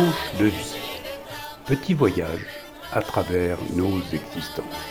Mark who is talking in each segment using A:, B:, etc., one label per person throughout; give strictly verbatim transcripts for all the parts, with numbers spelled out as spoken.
A: tranche de vie. Petit voyage à travers nos existences.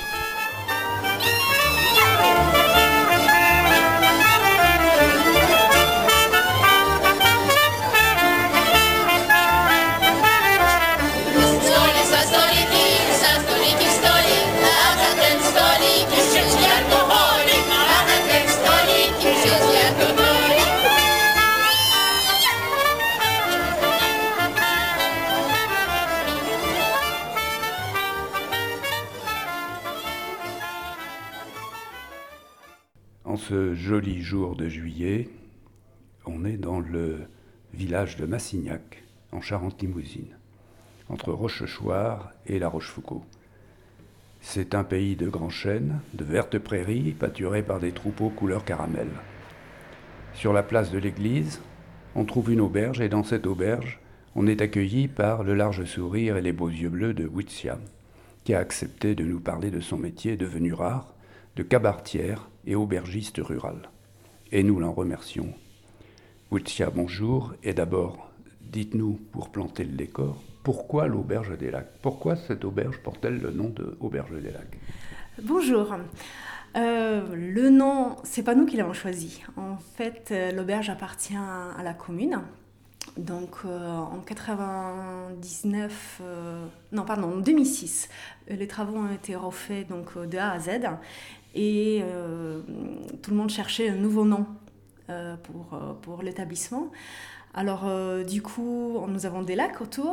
A: En ce joli jour de juillet, on est dans le village de Massignac, en Charente-Limousine, entre Rochechouart et La Rochefoucauld. C'est un pays de grands chênes, de vertes prairies, pâturées par des troupeaux couleur caramel. Sur la place de l'église, on trouve une auberge, et dans cette auberge, on est accueilli par le large sourire et les beaux yeux bleus de Witzia, qui a accepté de nous parler de son métier devenu rare, de cabaretière et aubergiste rural. Et nous l'en remercions. Witzia, bonjour. Et d'abord, dites-nous, pour planter le décor, pourquoi l'auberge des Lacs ? Pourquoi cette auberge porte-t-elle le nom de auberge des Lacs ?
B: Bonjour. Euh, le nom, c'est pas nous qui l'avons choisi. En fait, euh, l'auberge appartient à la commune. Donc euh, en quatre-vingt-dix-neuf, euh, non pardon, en deux mille six, les travaux ont été refaits donc euh, de A à Z et euh, tout le monde cherchait un nouveau nom euh, pour, euh, pour l'établissement. Alors euh, du coup, nous avons des lacs autour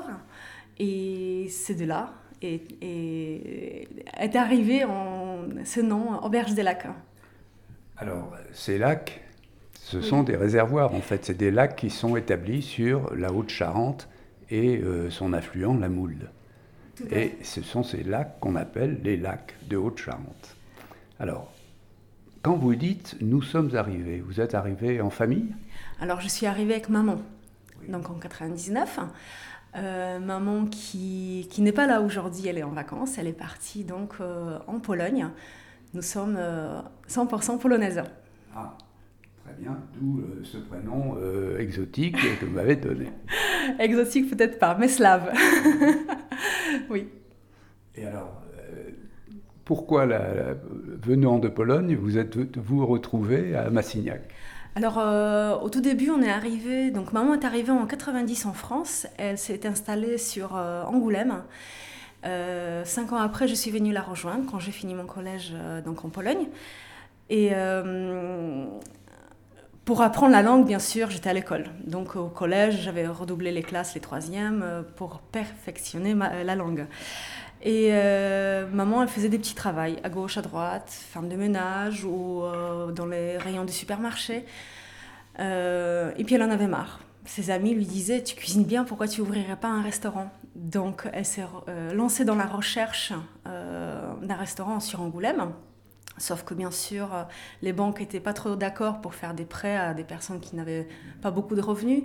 B: et c'est de là et, et est arrivé en, ce nom, Auberge des Lacs.
A: Alors, ces lacs, ce sont oui. des réservoirs en fait, c'est des lacs qui sont établis sur la Haute-Charente et euh, son affluent, la Moulde. Et ce sont ces lacs qu'on appelle les lacs de Haute-Charente. Alors, quand vous dites « nous sommes arrivés », vous êtes arrivés en famille ?
B: Alors, je suis arrivée avec maman, oui. donc en quatre-vingt-dix-neuf. Euh, maman qui, qui n'est pas là aujourd'hui, elle est en vacances, elle est partie donc euh, en Pologne. Nous sommes euh, cent pour cent polonaises.
A: Ah, très bien, d'où euh, ce prénom euh, exotique que vous m'avez donné.
B: Exotique peut-être pas, mais slave. Oui.
A: Et alors, euh, pourquoi, la, la, venant de Pologne, vous êtes vous retrouvez à Massignac ?
B: Alors, euh, au tout début, on est arrivé. Donc, maman est arrivée en quatre-vingt-dix en France. Elle s'est installée sur euh, Angoulême. Euh, cinq ans après, je suis venue la rejoindre quand j'ai fini mon collège euh, donc en Pologne. Et euh, pour apprendre la langue, bien sûr, j'étais à l'école. Donc, au collège, j'avais redoublé les classes, les troisièmes, euh, pour perfectionner ma, la langue. Et euh, maman, elle faisait des petits travaux à gauche, à droite, femme de ménage ou euh, dans les rayons du supermarché. Euh, et puis elle en avait marre. Ses amis lui disaient « Tu cuisines bien, pourquoi tu n'ouvrirais pas un restaurant ?» Donc elle s'est euh, lancée dans la recherche euh, d'un restaurant sur Angoulême. Sauf que bien sûr, les banques n'étaient pas trop d'accord pour faire des prêts à des personnes qui n'avaient pas beaucoup de revenus.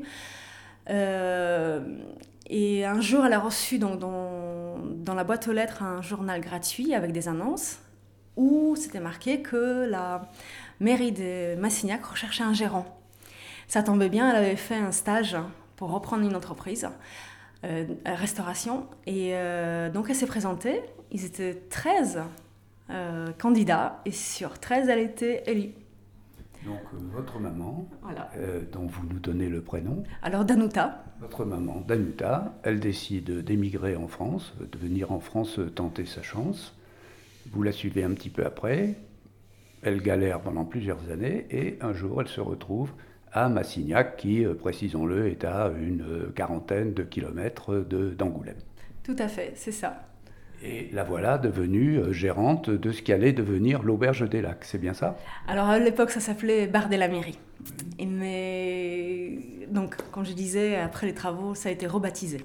B: Euh, et un jour, elle a reçu donc, dans, dans la boîte aux lettres un journal gratuit avec des annonces où c'était marqué que la mairie de Massignac recherchait un gérant. Ça tombait bien, elle avait fait un stage pour reprendre une entreprise, euh, restauration, et euh, donc elle s'est présentée. Ils étaient treize euh, candidats et sur treize, elle était élue.
A: Donc, euh, votre maman,
B: voilà.
A: euh, dont vous nous donnez le prénom.
B: Alors, Danuta.
A: Votre maman, Danuta, elle décide d'émigrer en France, de venir en France tenter sa chance. Vous la suivez un petit peu après. Elle galère pendant plusieurs années et un jour, elle se retrouve à Massignac, qui, euh, précisons-le, est à une quarantaine de kilomètres de, d'Angoulême.
B: Tout à fait, c'est ça.
A: Et la voilà devenue gérante de ce qui allait devenir l'Auberge des Lacs, c'est bien ça ?
B: Alors à l'époque, ça s'appelait Bar de la Mairie. Et mais donc, comme je disais, après les travaux, ça a été rebaptisé.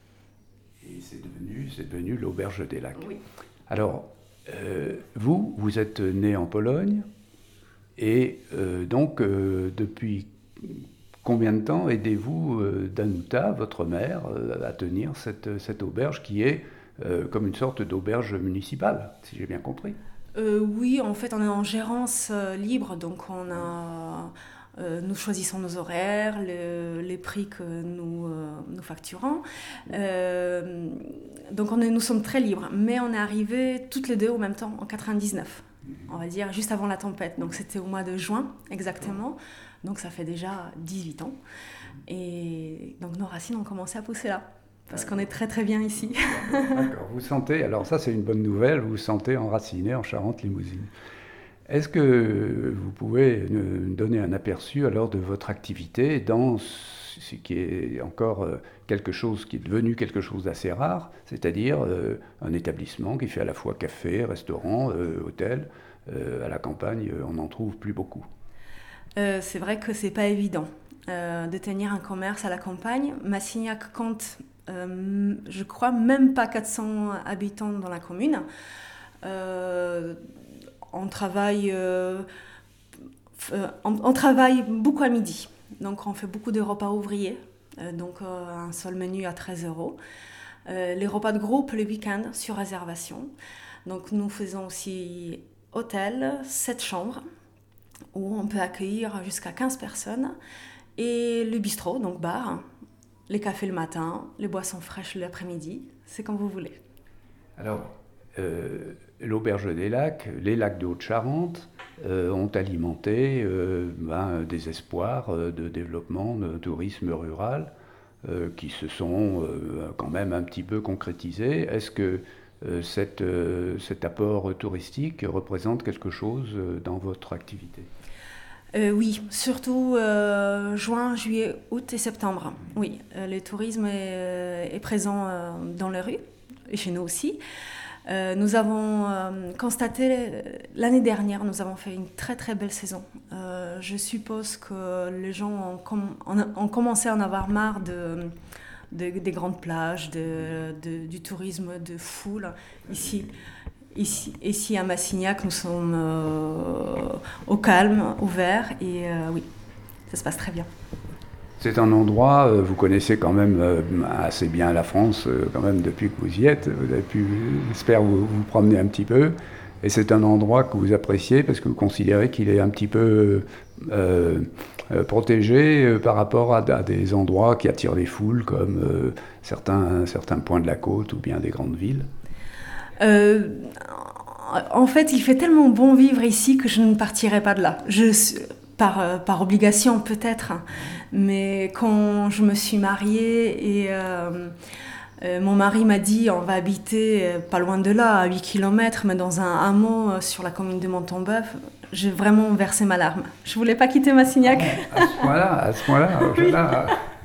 A: Et c'est devenu, c'est devenu l'Auberge des Lacs.
B: Oui.
A: Alors, euh, vous, vous êtes né en Pologne, et euh, donc euh, depuis combien de temps aidez-vous euh, Danuta, votre mère, euh, à tenir cette, cette auberge qui est Euh, comme une sorte d'auberge municipale, si j'ai bien compris.
B: Euh, oui, en fait, on est en gérance euh, libre, donc on a Euh, nous choisissons nos horaires, le, les prix que nous, euh, nous facturons. Euh, donc on est, nous sommes très libres, mais on est arrivés toutes les deux au même temps, en quatre-vingt-dix-neuf, on va dire, juste avant la tempête. Donc c'était au mois de juin, exactement. Donc ça fait déjà dix-huit ans. Et donc nos racines ont commencé à pousser là, parce qu'on est très très bien ici.
A: D'accord, vous sentez, alors ça c'est une bonne nouvelle, vous vous sentez enraciné en Charente-Limousine. Est-ce que vous pouvez nous donner un aperçu alors de votre activité dans ce qui est encore quelque chose qui est devenu quelque chose d'assez rare, c'est-à-dire un établissement qui fait à la fois café, restaurant, hôtel. À la campagne, on n'en trouve plus beaucoup.
B: Euh, c'est vrai que c'est pas évident euh, de tenir un commerce à la campagne. Massignac compte, euh, je crois, même pas quatre cents habitants dans la commune. Euh, on travaille, euh, on, on travaille beaucoup à midi, donc on fait beaucoup de repas ouvriers, euh, donc euh, un seul menu à treize euros. Euh, les repas de groupe le week-end sur réservation. Donc nous faisons aussi hôtel, sept chambres, où on peut accueillir jusqu'à quinze personnes, et le bistrot, donc bar, les cafés le matin, les boissons fraîches l'après-midi, c'est comme vous voulez.
A: Alors, euh, l'Auberge des Lacs, les lacs de Haute-Charente euh, ont alimenté euh, ben, des espoirs euh, de développement de tourisme rural euh, qui se sont euh, quand même un petit peu concrétisés. Est-ce que euh, cette, euh, cet apport touristique représente quelque chose euh, dans votre activité ?
B: Euh, oui, surtout euh, juin, juillet, août et septembre. Oui, euh, le tourisme est, est présent euh, dans les rues, et chez nous aussi. Euh, nous avons euh, constaté, l'année dernière, nous avons fait une très très belle saison. Euh, je suppose que les gens ont, com- ont commencé à en avoir marre de, de, des grandes plages, de, de, du tourisme de foule ici. Ici, ici à Massignac, nous sommes euh, au calme, ouverts, et euh, oui, ça se passe très bien.
A: C'est un endroit, euh, vous connaissez quand même euh, assez bien la France, euh, quand même depuis que vous y êtes. Vous avez pu, j'espère, vous, vous promener un petit peu. Et c'est un endroit que vous appréciez parce que vous considérez qu'il est un petit peu euh, euh, protégé euh, par rapport à, à des endroits qui attirent les foules, comme euh, certains, certains points de la côte ou bien des grandes villes.
B: Euh, en fait, il fait tellement bon vivre ici que je ne partirai pas de là. Je, par, par obligation peut-être, mais quand je me suis mariée et euh, euh, mon mari m'a dit on va habiter euh, pas loin de là, à huit kilomètres, mais dans un hameau euh, sur la commune de Montombeuf, j'ai vraiment versé ma larme. Je voulais pas quitter Massignac.
A: À ce point-là, à ce point-là,
B: oui.
A: là.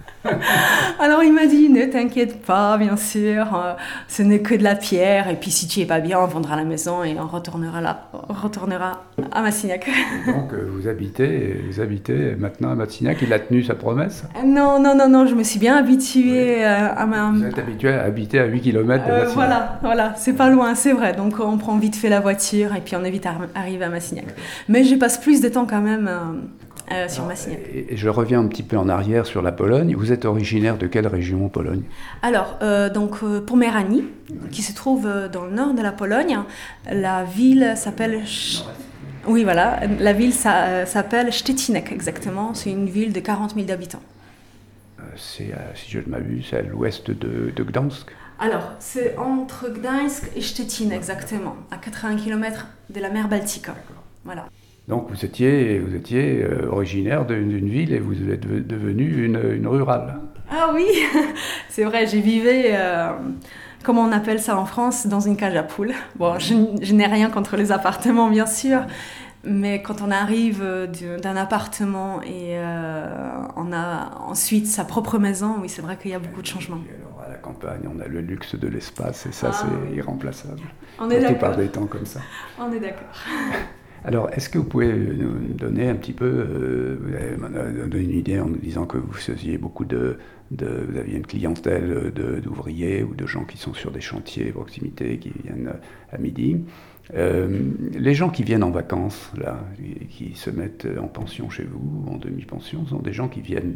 B: Alors il m'a dit, ne t'inquiète pas, bien sûr, euh, ce n'est que de la pierre, et puis si tu es pas bien, on vendra la maison et on retournera là, on retournera à Massignac.
A: Donc euh, vous habitez, vous habitez maintenant à Massignac, il a tenu sa promesse ?
B: Non, non, non, non, je me suis bien habituée oui. à ma...
A: Vous êtes habitué à habiter à huit kilomètres de
B: euh,
A: Massignac ?
B: Voilà, voilà, c'est pas loin, c'est vrai, donc on prend vite fait la voiture et puis on est vite arrivé à Massignac. Mais je passe plus de temps quand même... Euh, Euh, sur Massignac.
A: Et, et je reviens un petit peu en arrière sur la Pologne. Vous êtes originaire de quelle région en Pologne ?
B: Alors, euh, donc, euh, Poméranie, qui se trouve euh, dans le nord de la Pologne, la ville s'appelle... Ch... Oui, voilà, la ville ça, euh, s'appelle Szczecinek, exactement. C'est une ville de quarante mille habitants.
A: Euh, c'est, euh, si je ne m'abuse, c'est à l'ouest de, de Gdansk.
B: Alors, c'est entre Gdańsk et Szczecin, exactement, à quatre-vingts kilomètres de la mer Baltique. Voilà.
A: Donc vous étiez, vous étiez euh, originaire d'une, d'une ville et vous êtes devenue une, une rurale.
B: Ah oui, c'est vrai, j'ai vécu, euh, comment on appelle ça en France, dans une cage à poules. Bon, je, je n'ai rien contre les appartements, bien sûr, mais quand on arrive de, d'un appartement et euh, on a ensuite sa propre maison, oui, c'est vrai qu'il y a beaucoup de changements.
A: Et alors à la campagne, on a le luxe de l'espace et ça, ah, c'est oui. irremplaçable.
B: On est
A: Surtout
B: d'accord.
A: par des temps comme ça.
B: On est d'accord.
A: Alors, est-ce que vous pouvez nous donner un petit peu, euh, vous avez donné une idée en nous disant que vous faisiez beaucoup de, de vous aviez une clientèle de, d'ouvriers ou de gens qui sont sur des chantiers à proximité, qui viennent à midi. Euh, les gens qui viennent en vacances, là, qui se mettent en pension chez vous, en demi-pension, sont des gens qui viennent d'où ?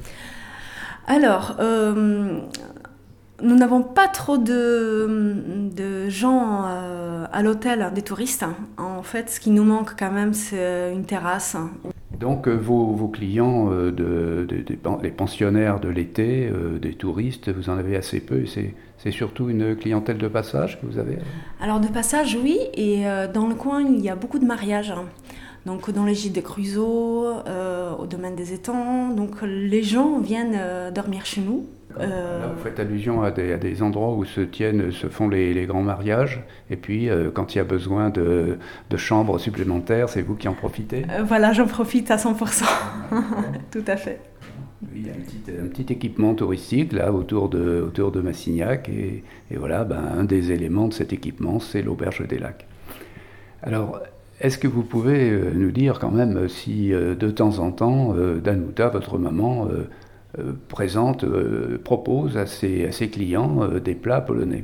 B: Alors, euh, nous n'avons pas trop de, de gens euh, à l'hôtel, des touristes. En fait, ce qui nous manque quand même, c'est une terrasse
A: Donc euh, vos, vos clients, euh, de, de, de, les pensionnaires de l'été, euh, des touristes, vous en avez assez peu. C'est, c'est surtout une clientèle de passage que vous avez?
B: Alors de passage, oui, et euh, dans le coin, il y a beaucoup de mariages. Hein. Donc dans les gîtes des Crusoe, euh, au domaine des étangs. Donc les gens viennent euh, dormir chez nous.
A: Euh... Là, vous faites allusion à des, à des endroits où se tiennent, se font les, les grands mariages. Et puis, euh, quand il y a besoin de, de chambres supplémentaires, c'est vous qui en profitez?
B: euh, Voilà, j'en profite à cent pour cent. Tout à fait.
A: Il y a un petit, un petit équipement touristique là autour de, autour de Massignac. Et, et voilà, ben, un des éléments de cet équipement, c'est l'Auberge des Lacs. Alors, est-ce que vous pouvez nous dire quand même si euh, de temps en temps, euh, Danuta, votre maman, euh, euh, présente, euh, propose à ses, à ses clients euh, des plats polonais?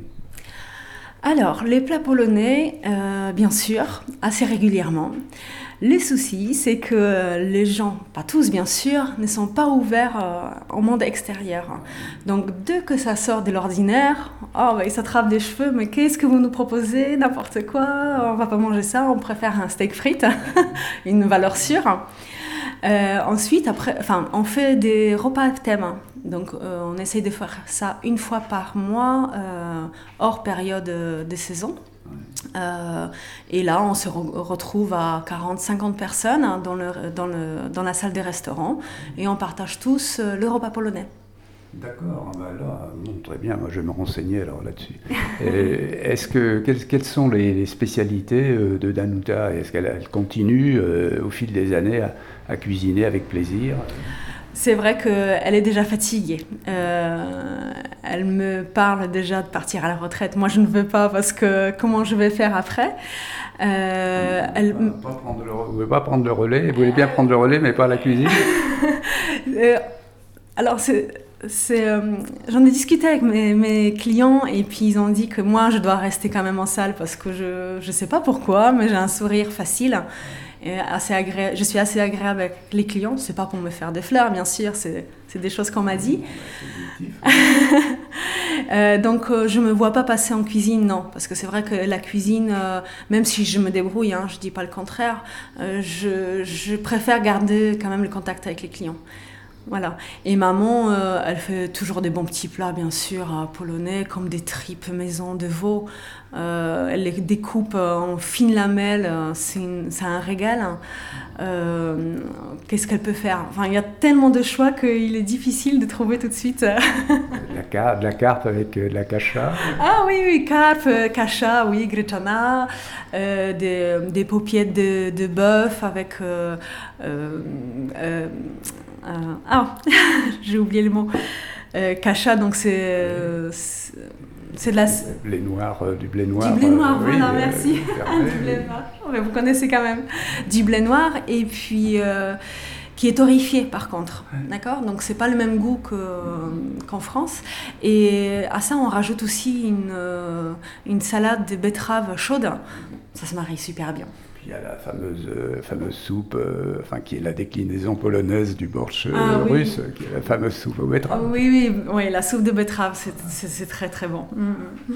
B: Alors, les plats polonais, euh, bien sûr, assez régulièrement. Les soucis, c'est que les gens, pas tous bien sûr, ne sont pas ouverts euh, au monde extérieur. Donc dès que ça sort de l'ordinaire, oh, bah, ils s'attrapent des cheveux, mais qu'est-ce que vous nous proposez? N'importe quoi, on va pas manger ça, on préfère un steak frites, une valeur sûre. Euh, ensuite, après, enfin, on fait des repas à thème. Donc euh, on essaye de faire ça une fois par mois, euh, hors période de saison. Euh, et là, on se re- retrouve à quarante à cinquante personnes dans, le, dans, le, dans la salle des restaurants et on partage tous euh, le repas polonais.
A: D'accord, ben là, bon, très bien, moi je vais me renseigner alors là-dessus. Et est-ce que, quelles, quelles sont les, les spécialités de Danuta? Est-ce qu'elle elle continue euh, au fil des années à, à cuisiner avec plaisir?
B: C'est vrai qu'elle est déjà fatiguée. Euh, elle me parle déjà de partir à la retraite. Moi, je ne veux pas parce que comment je vais faire après? euh,
A: elle... Pas, pas prendre le, vous ne voulez pas prendre le relais? Vous voulez bien prendre le relais, mais pas la cuisine?
B: euh, Alors, c'est... C'est, euh, j'en ai discuté avec mes, mes clients et puis ils ont dit que moi je dois rester quand même en salle parce que je ne sais pas pourquoi, mais j'ai un sourire facile et assez agré- je suis assez agréable avec les clients. C'est pas pour me faire des fleurs bien sûr, c'est, c'est des choses qu'on m'a dit. euh, donc euh, je me vois pas passer en cuisine, non, parce que c'est vrai que la cuisine, euh, même si je me débrouille, hein, je dis pas le contraire, euh, je, je préfère garder quand même le contact avec les clients. Voilà. Et maman, euh, elle fait toujours des bons petits plats, bien sûr, euh, polonais, comme des tripes maison de veau. Euh, elle les découpe en fines lamelles, c'est, une, c'est un régal. Euh, qu'est-ce qu'elle peut faire? Enfin, il y a tellement de choix qu'il est difficile de trouver tout de suite. de,
A: la car- de la carpe avec de la kasha.
B: Ah oui, oui, carpe, kasha, oui, gryczana, euh, des, des paupiètes de, de bœuf avec... Euh, euh, euh, Euh, ah, j'ai oublié le mot. Euh, kasha, donc c'est, euh, c'est, c'est de la...
A: Du blé noir, euh, du blé noir.
B: Du blé noir,
A: euh,
B: voilà,
A: oui,
B: merci.
A: Euh,
B: du blé noir. Oh, mais vous connaissez quand même. Du blé noir et puis euh, qui est torréfié par contre, d'accord? Donc c'est pas le même goût que, qu'en France. Et à ça on rajoute aussi une, euh, une salade de betterave chaude. Ça se marie super bien.
A: Il y a la fameuse, euh, fameuse soupe, euh, enfin, qui est la déclinaison polonaise du borsch euh,
B: ah, oui.
A: russe, qui est la fameuse soupe aux betteraves.
B: Ah, oui, oui, oui, la soupe de betterave, c'est, c'est, c'est très très bon. Mm.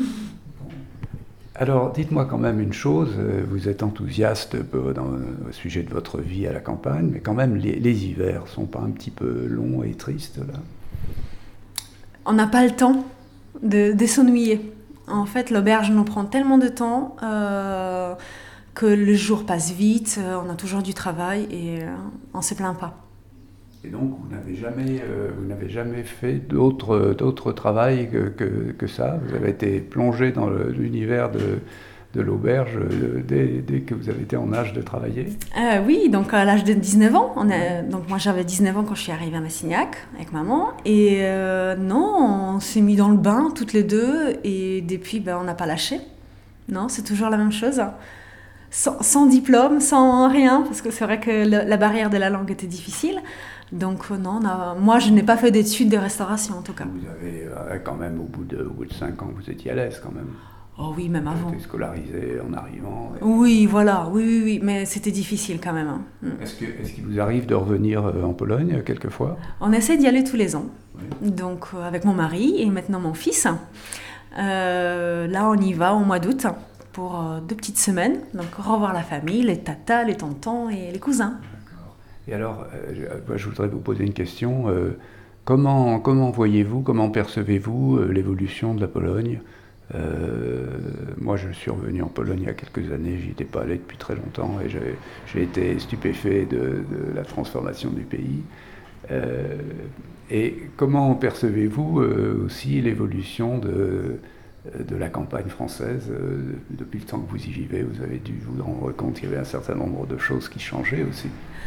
A: Alors, dites-moi quand même une chose, vous êtes enthousiaste dans, au sujet de votre vie à la campagne, mais quand même, les, les hivers ne sont pas un petit peu longs et tristes, là?
B: On n'a pas le temps de, de s'ennuyer. En fait, l'auberge nous prend tellement de temps... Euh, que le jour passe vite, on a toujours du travail et on ne se plaint pas.
A: Et donc, vous n'avez jamais, euh, vous n'avez jamais fait d'autre, d'autre travail que, que, que ça? Vous avez été plongé dans le, l'univers de, de l'auberge euh, dès, dès que vous avez été en âge de travailler?
B: euh, Oui, donc à l'âge de dix-neuf ans. On a, donc moi, j'avais dix-neuf ans quand je suis arrivée à Massignac avec maman. Et euh, non, on s'est mis dans le bain toutes les deux et depuis, ben, on n'a pas lâché. Non, c'est toujours la même chose. Sans, sans diplôme, sans rien, parce que c'est vrai que le, la barrière de la langue était difficile. Donc euh, non, on a, moi je n'ai pas fait d'études de restauration en tout cas.
A: Vous avez euh, quand même, au bout de, au bout de cinq ans, vous étiez à l'aise quand même.
B: Oh oui, même avant.
A: Vous étiez scolarisé en arrivant. Et...
B: Oui, voilà, oui, oui, oui, mais c'était difficile quand même. Hein.
A: Est-ce que, est-ce qu'il vous arrive de revenir en Pologne quelquefois?
B: On essaie d'y aller tous les ans.
A: Oui.
B: Donc euh, avec mon mari et maintenant mon fils. Euh, là on y va au mois d'août. Pour deux petites semaines, donc revoir la famille, les tatas, les tontons et les cousins.
A: D'accord. Et alors, euh, je, je voudrais vous poser une question. Euh, comment, comment voyez-vous, comment percevez-vous euh, l'évolution de la Pologne? euh, Moi, je suis revenu en Pologne il y a quelques années, j'y étais pas allé depuis très longtemps, et j'ai, j'ai été stupéfait de, de la transformation du pays. Euh, et comment percevez-vous euh, aussi l'évolution de, de la campagne française euh, depuis le temps que vous y vivez? Vous avez dû vous rendre compte qu'il y avait un certain nombre de choses qui changeaient aussi.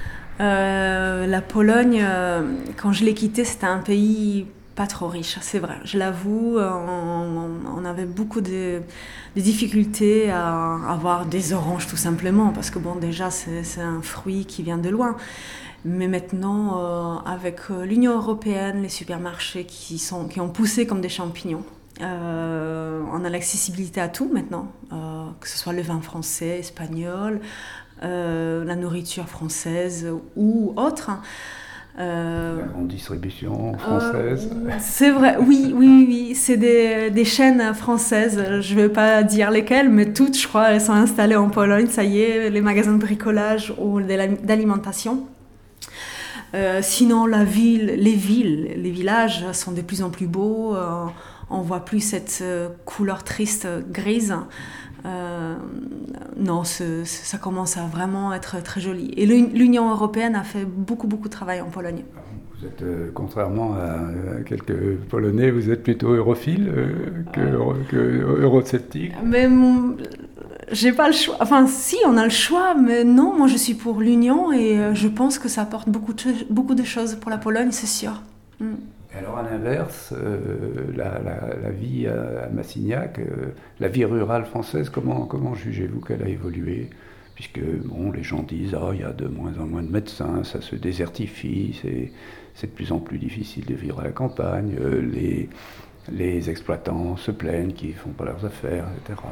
B: Euh, la Pologne, euh, quand je l'ai quittée, c'était un pays pas trop riche, c'est vrai, je l'avoue. On, on avait beaucoup de, de difficultés à avoir des oranges tout simplement, parce que bon, déjà c'est, c'est un fruit qui vient de loin. Mais maintenant, euh, avec l'Union européenne, les supermarchés qui, sont, qui ont poussé comme des champignons, euh, on a l'accessibilité à tout maintenant, euh, que ce soit le vin français, espagnol, euh, la nourriture française ou autre.
A: Euh, la grande distribution française.
B: Euh, c'est vrai, oui, oui, oui, oui. C'est des, des chaînes françaises, je ne vais pas dire lesquelles, mais toutes, je crois, elles sont installées en Pologne, ça y est, les magasins de bricolage ou d'alimentation. Euh, sinon, la ville, les villes, les villages sont de plus en plus beaux. Euh, on ne voit plus cette euh, couleur triste, grise. Euh, non, ce, ça commence à vraiment être très joli. Et l'Union européenne a fait beaucoup, beaucoup de travail en Pologne.
A: Vous êtes, euh, contrairement à, à quelques Polonais, vous êtes plutôt europhile euh, que, euh, que eurosceptique.
B: Mais j'ai pas le choix. Enfin, si, on a le choix, mais non, moi je suis pour l'Union et euh, je pense que ça apporte beaucoup de, beaucoup de choses pour la Pologne, c'est sûr. Mm.
A: Alors à l'inverse, euh, la, la, la vie à, à Massignac, euh, la vie rurale française, comment, comment jugez-vous qu'elle a évolué? Puisque bon, les gens disent ah, il y a de moins en moins de médecins, ça se désertifie, c'est, c'est de plus en plus difficile de vivre à la campagne, euh, les, les exploitants se plaignent qu'ils ne font pas leurs affaires, et cetera.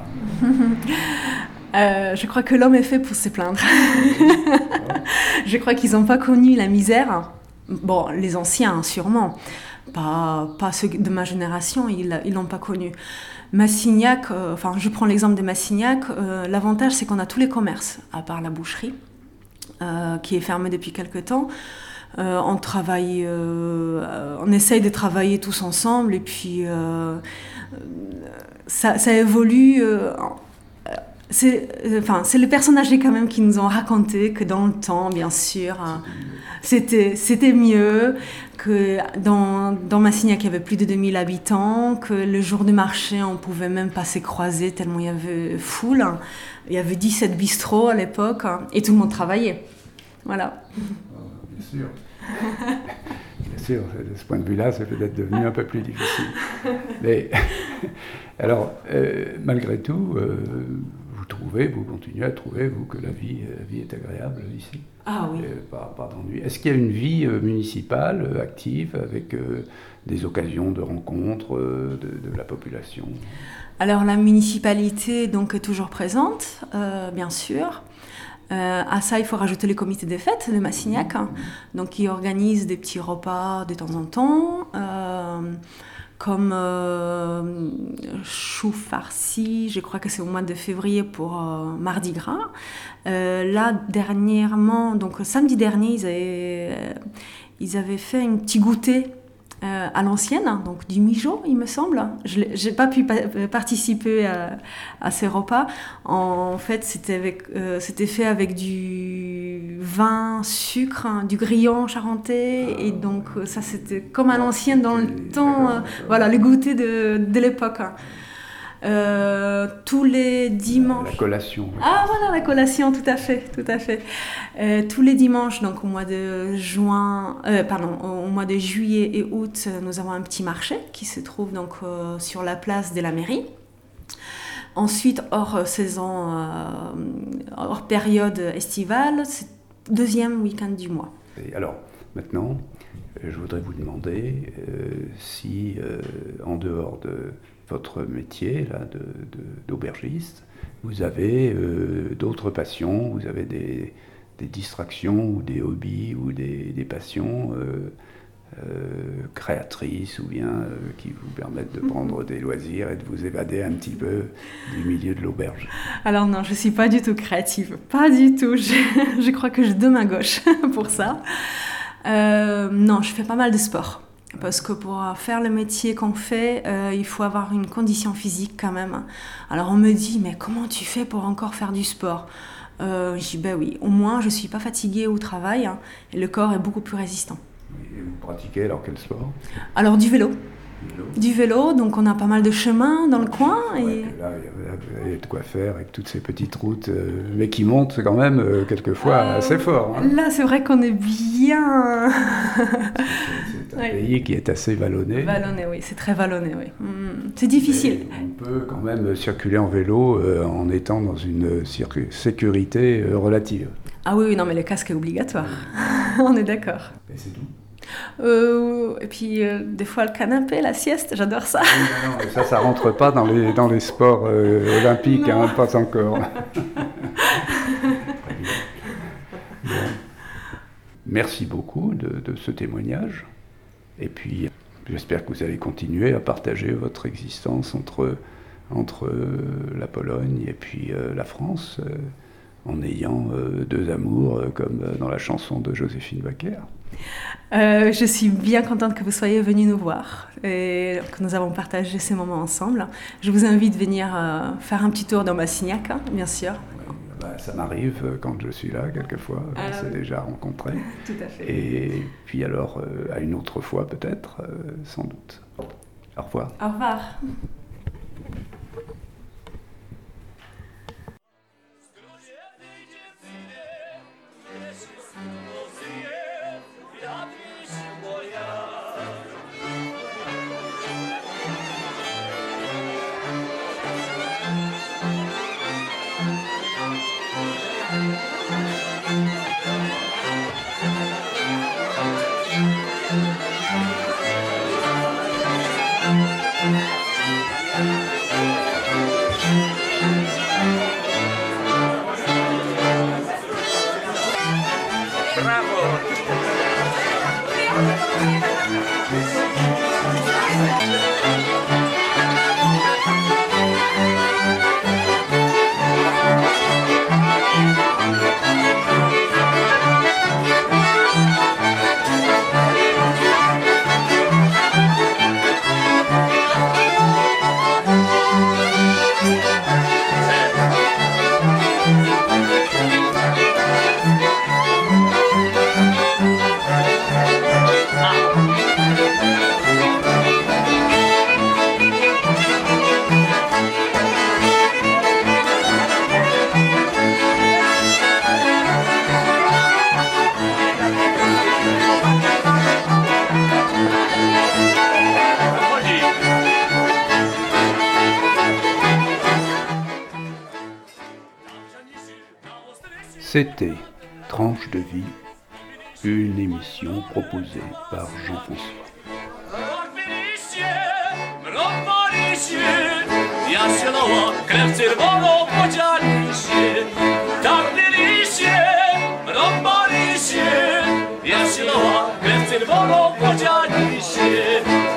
B: euh, je crois que l'homme est fait pour se plaindre. Je crois qu'ils n'ont pas connu la misère. Bon, les anciens, sûrement. Pas, pas ceux de ma génération, ils ne l'ont pas connu. Massignac, euh, enfin, je prends l'exemple de Massignac, euh, l'avantage c'est qu'on a tous les commerces, à part la boucherie, euh, qui est fermée depuis quelque temps. Euh, on travaille, euh, on essaye de travailler tous ensemble, et puis euh, ça, ça évolue. Euh, c'est, enfin, c'est les personnes âgées quand même qui nous ont raconté que dans le temps, bien sûr, c'était, c'était mieux, que dans, dans Massignac, il y avait plus de deux mille habitants, que le jour du marché, on ne pouvait même pas se croiser tellement il y avait foule. Il y avait dix-sept bistrots à l'époque, et tout le monde travaillait. Voilà.
A: Bien sûr. Bien sûr, de ce point de vue-là, c'est peut-être devenu un peu plus difficile. Mais, alors, euh, malgré tout, euh, vous trouvez, vous continuez à trouver, vous, que la vie, la vie est agréable ici?
B: Ah oui.
A: Euh, pas, pas d'ennui. Est-ce qu'il y a une vie euh, municipale euh, active avec euh, des occasions de rencontres euh, de, de la population?
B: Alors la municipalité donc, est toujours présente, euh, bien sûr. Euh, à ça, il faut rajouter les comités des fêtes de Massignac, hein, donc qui organisent des petits repas de temps en temps, euh, comme euh, chou farci, je crois que c'est au mois de février pour euh, Mardi Gras. Euh, là, dernièrement, donc samedi dernier, ils avaient, euh, ils avaient fait un petit goûter euh, à l'ancienne, donc du mijo, il me semble. Je n'ai pas pu pa- participer à, à ces repas. En fait, c'était, avec, euh, c'était fait avec du vin, sucre, hein, du grillon charentais, et donc ça, c'était comme à l'ancienne dans le temps. Euh, voilà, le goûter de, de l'époque. Euh, tous les dimanches.
A: La collation.
B: Ah voilà, la collation, tout à fait, tout à fait. Euh, tous les dimanches, donc au mois de juin, euh, pardon, au mois de juillet et août, nous avons un petit marché qui se trouve donc euh, sur la place de la mairie. Ensuite, hors saison, euh, hors période estivale, c'est deuxième week-end du mois.
A: Et alors, maintenant, je voudrais vous demander euh, si, euh, en dehors de votre métier là, de, de, d'aubergiste, vous avez euh, d'autres passions, vous avez des, des distractions ou des hobbies ou des, des passions euh, euh, créatrices ou bien euh, qui vous permettent de prendre des loisirs et de vous évader un petit peu du milieu de l'auberge?
B: Alors non, je ne suis pas du tout créative, pas du tout. Je, je crois que j'ai deux mains gauches pour ça. Euh, non, je fais pas mal de sport. Parce que pour faire le métier qu'on fait, euh, il faut avoir une condition physique quand même. Alors on me dit, mais comment tu fais pour encore faire du sport? euh, Je dis, ben oui, au moins je ne suis pas fatiguée au travail, hein, et le corps est beaucoup plus résistant.
A: Et vous pratiquez alors quel sport?
B: Alors du vélo.
A: Vélo.
B: Du vélo, donc on a pas mal de chemins dans le coin.
A: Ouais,
B: Et...
A: là, vous avez de quoi faire avec toutes ces petites routes, euh, mais qui montent quand même euh, quelquefois euh, assez fort. Hein.
B: Là, c'est vrai qu'on est bien.
A: C'est un ouais. pays qui est assez vallonné.
B: Vallonné, oui, c'est très vallonné, oui. Mmh. C'est difficile.
A: Mais on peut quand même circuler en vélo euh, en étant dans une sécurité euh, relative.
B: Ah oui, oui, non, mais le casque est obligatoire. On est d'accord.
A: Et c'est tout.
B: Euh, et puis, euh, des fois, le canapé, la sieste, j'adore ça.
A: Oui, non, non, ça, ça rentre pas dans les, dans les sports euh, olympiques, hein, pas encore. Bon. Merci beaucoup de, de ce témoignage. Et puis, j'espère que vous allez continuer à partager votre existence entre, entre euh, la Pologne et puis euh, la France, euh, en ayant euh, deux amours, euh, comme dans la chanson de Joséphine Baker.
B: Euh, je suis bien contente que vous soyez venus nous voir et que nous avons partagé ces moments ensemble. Je vous invite à venir euh, faire un petit tour dans Massignac, hein, bien sûr.
A: Oui, bah, ça m'arrive quand je suis là, quelquefois. Ah, on s'est oui. déjà rencontrés.
B: Tout à fait.
A: Et puis alors, euh, à une autre fois peut-être, euh, sans doute. Au revoir.
B: Au revoir.
A: C'était Tranche de vie, une émission proposée par Jean-François.
C: Ja się loła, krew czerwoną podzieli się.